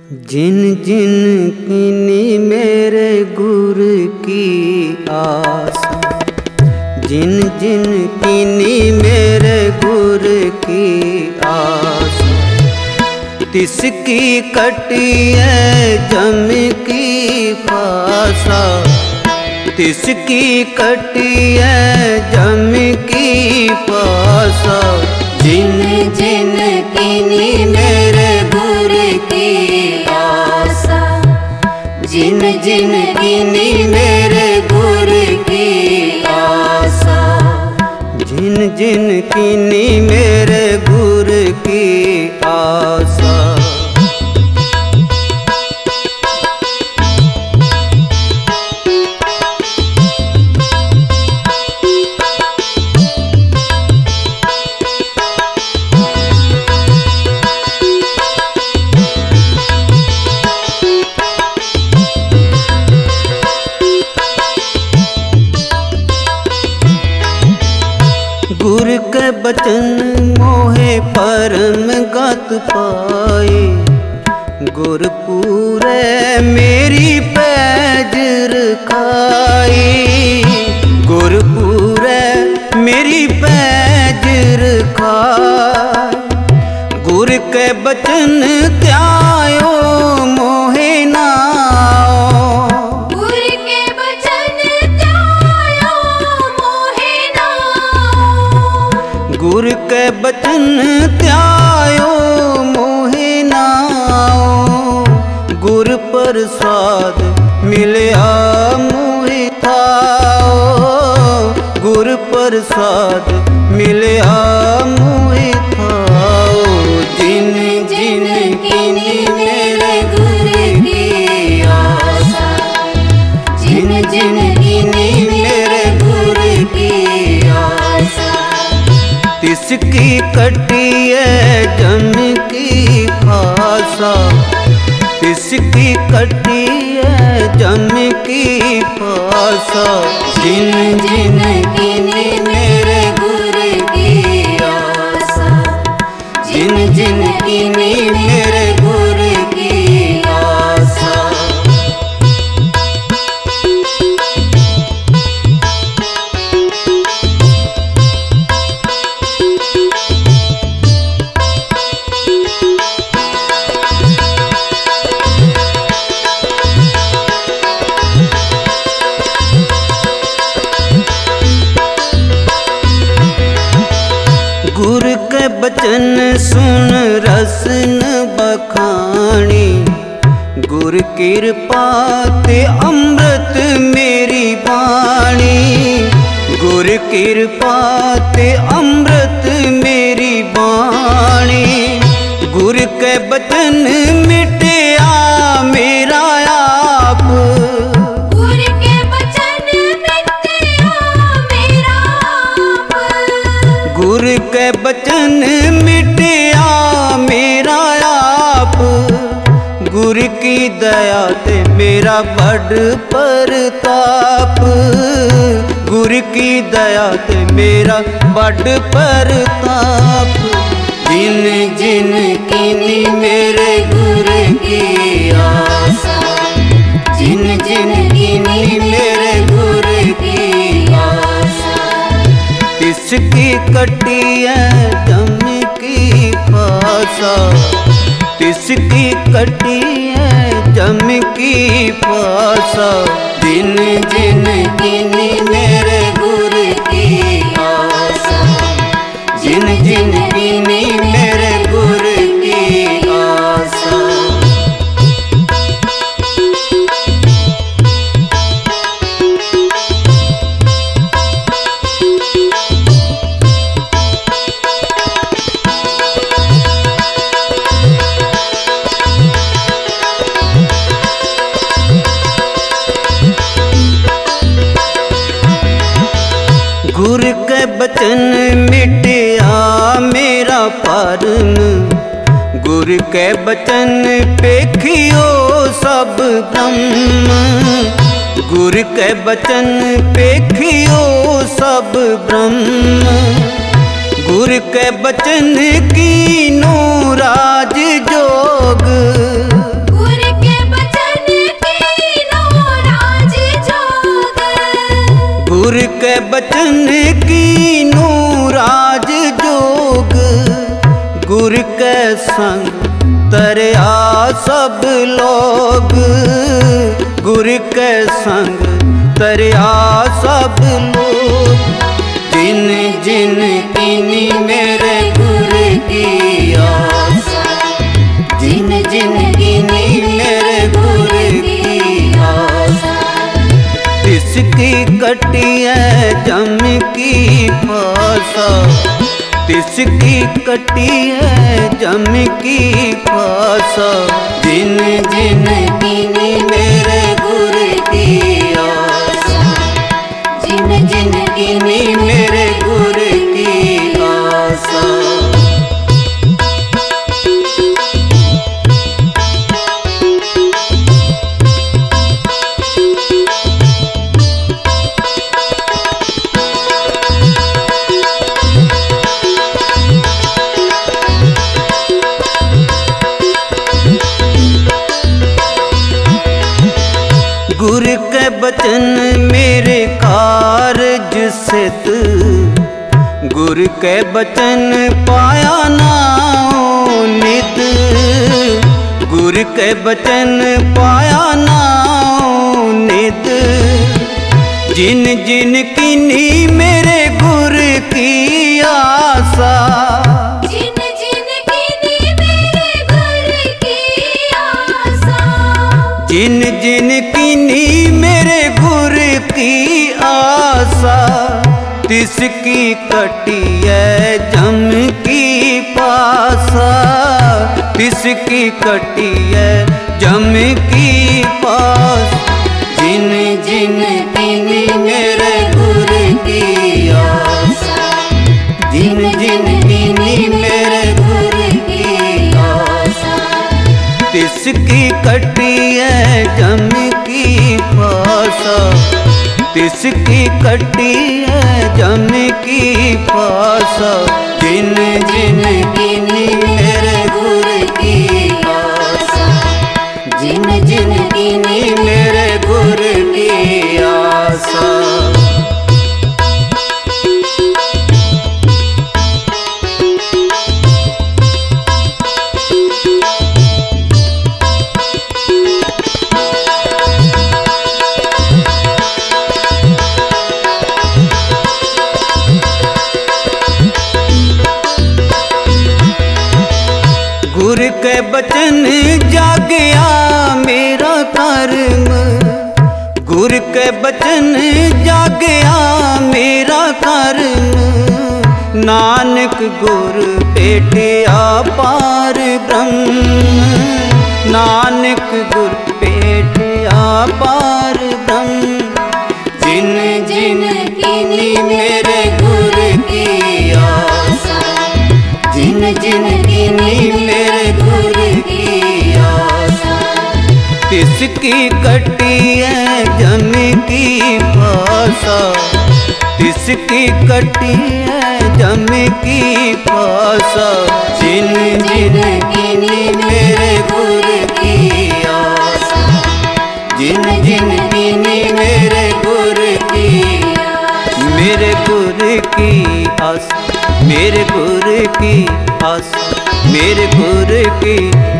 जिन जिन कीनी मेरे गुर की आस, जिन जिन कीनी मेरे गुर की आस, तिसकी कटी है जम की फासा, तिसकी कटी है जम की फासा। जिन जिन कीनी मेरे गुर की आसा, जिन जिन कीनी मेरे गुर की आसा, जिन जिन कीनी मेरे गुर की आसा। गुर के बचन मोहे परम गत पाए, गुर पूरे मेरी पैज रखाई, गुर पूरे मेरी पैज रखाई। गुर के बचन त्यायो मोहे नाओ, गुर के बचन त्यायो मोहे नाओ, गुर के बचन त्यायो मोहे नाओ। गुर प्रसाद मिलया मोहे थाओ, गुर प्रसाद मिलया मोहे थाओ। जिन जिन कीनी मेरे गुर की आसा, जिन जिन कीनी मेरे गुर की आसा, तिसकी कटी है जम की फासा, तिसकी कटी है जम की फासा। जिन जिन कीनी मेरे गुर की आसा, जिन जिन कीनी मेरे गुर की आसा। गुर के बचन सुन रसन बखानी, गुर कृपा ते अमृत मेरी वाणी, गुर कृपा ते अमृत मेरी वाणी। गुर के बचन मिटया मेरा आप, गुर के बचन मिटया मेरा आप, गुर के बचन मिटया मेरा आप। गुर की दया ते मेरा बड़ परताप, गुर की दया ते मेरा बड़ परताप। जिन जिन कीनी मेरे गुर की आसा, जिन जिन कीनी मेरे गुर की आसा, तिसकी कटी है जम की फासा, तिसकी कटी है जम की फासा। जिन जिन कीनी मेरे गुर की आसा, जिन जिन कीनी मेरे गुर की आसा। गुर के बचन मिटया मेरा परम, गुर के बचन पेखियो सब ब्रह्म, गुर के बचन पेखियो सब ब्रह्म। गुर के बचन कीनो राज जोग, गुर के बचन कीनू राज जोग, गुर के संग तरया सब लोग, गुर के संग तरया सब लोग। जिन जिन कीनी मेरे गुर की आशा, जिन जिन कीनी मेरे गुर की आशा। तिसकी कटी है जम की पासा, तिसकी कटी है जम की पासा। जिन जिन कीनी मेरे गुर की आशा, जिन जिन कीनी मेरे गुर की आशा। गुर के बचन मेरे कारज सित, गुर के बचन पाया नाउ नित, गुर के बचन पाया नाउ नित। जिन जिन कीनी मेरे गुर की आशा, जिन जिन कीनी मेरे गुर की आशा, जिन जिन कीनी मेरे गुर की आशा। तिसकी कटी है जम की पासा, तिसकी कटी है जम की पास। जिन जिन कीनी मेरे गुर की आशा, जिन जिन कीनी मेरे गुर की आशा। तिसकी कटी है जम की पासा, तिसकी कटी है जम की पासा। जिन जिन कीनी मेरे गुर की आशा, जिन जिन कीनी मेरे गुर की आशा। गुर के बचन जागया मेरा कर्म, गुर के बचन जागया मेरा कर्म। नानक गुर भेटिया पार ब्रह्म, नानक गुर भेटिया पार ब्रह्म। जिन जिन कीनी मेरे गुर की आशा, जिन जिन कीनी मेरे गुर की आशा। तिसकी कटी है जम की पासा, तिसकी कटी है जम की पासा। जिन जिन कीनी मेरे गुर की आशा, जिन जिन कीनी मेरे गुर की आशा। मेरे गुर की आशा, मेरे गुर की आशा, मेरे गुर की